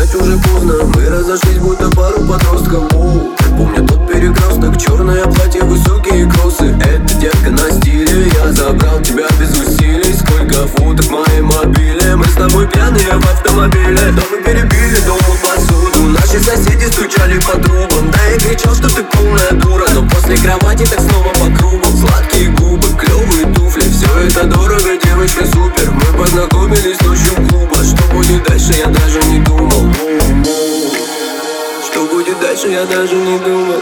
спать уже поздно. Мы разошлись, будто пару подростков. Помню тот перекресток, черное платье, высокие кроссы. Это детка на стиле, я забрал тебя без усилий. Сколько футов в моей мобиле, мы с тобой пьяные в автомобиле. Да мы перебили дома посуду, наши соседи стучали по трубам. Да я кричал, что ты полная дура, но после кровати так снова по кругу. Сладкие губы, клевые туфли, все это дорого, девочка супер. Мы познакомились ночью клуба. Что будет дальше, я даже не думал. Что будет дальше, я даже не думал.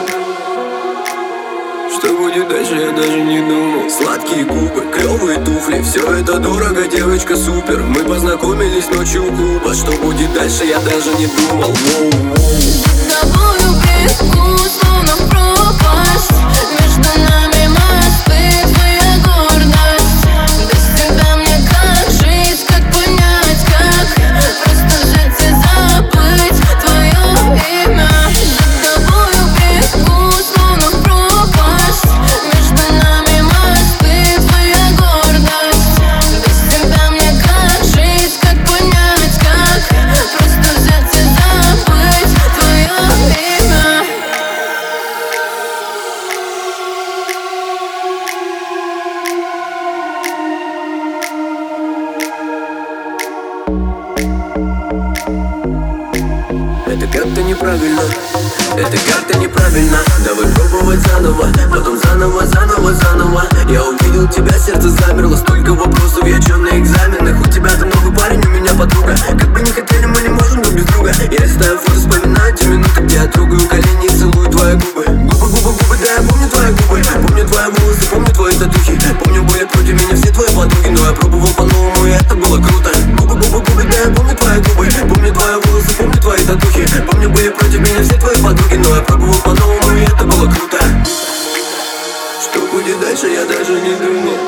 Что будет дальше, я даже не думал. Сладкие губы, клевые туфли, все это дорого, девочка супер. Мы познакомились ночью у клуба. Что будет дальше, я даже не думал. С тобою бегу, словно пропасть. Между нами мосты, твоя гордость. Без тебя мне как жить, как понять, как просто взять и забыть твое имя. За тобою бегу, словно пропасть. Между нами мосты, твоя гордость. Без тебя мне как жить, как понять, как просто взять и забыть твое имя. Это как-то неправильно, это как-то неправильно. Давай пробовать заново, потом заново, заново, заново. Я увидел тебя, сердце замерло. Столько вопросов, я чё на экзаменах? У тебя там новый парень, у меня подруга. Как бы не хотели, мы не можем друг без друга. Я листаю фото, вспоминаю те минуты, где я трогаю колени и целую твои губы. Губы, губы, губы, да я помню твои губы. Помню твои волосы, помню твои татухи. Помню, были против меня все твои подруги, но я пробовал по-новому, и это было круто. Губы, губы, губы, да я помню твои губы. Помню твои волосы, помню твои татухи. Помню, были против меня все твои подруги, но я пробовал по-новому, и это было круто. Что будет дальше, я даже не думал.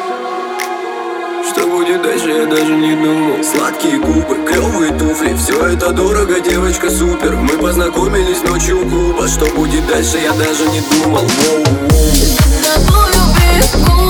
Что будет дальше, я даже не думал. Сладкие губы, клевые туфли, все это дорого, девочка супер. Мы познакомились ночью у клуба. Что будет дальше, я даже не думал. С тобою бегу,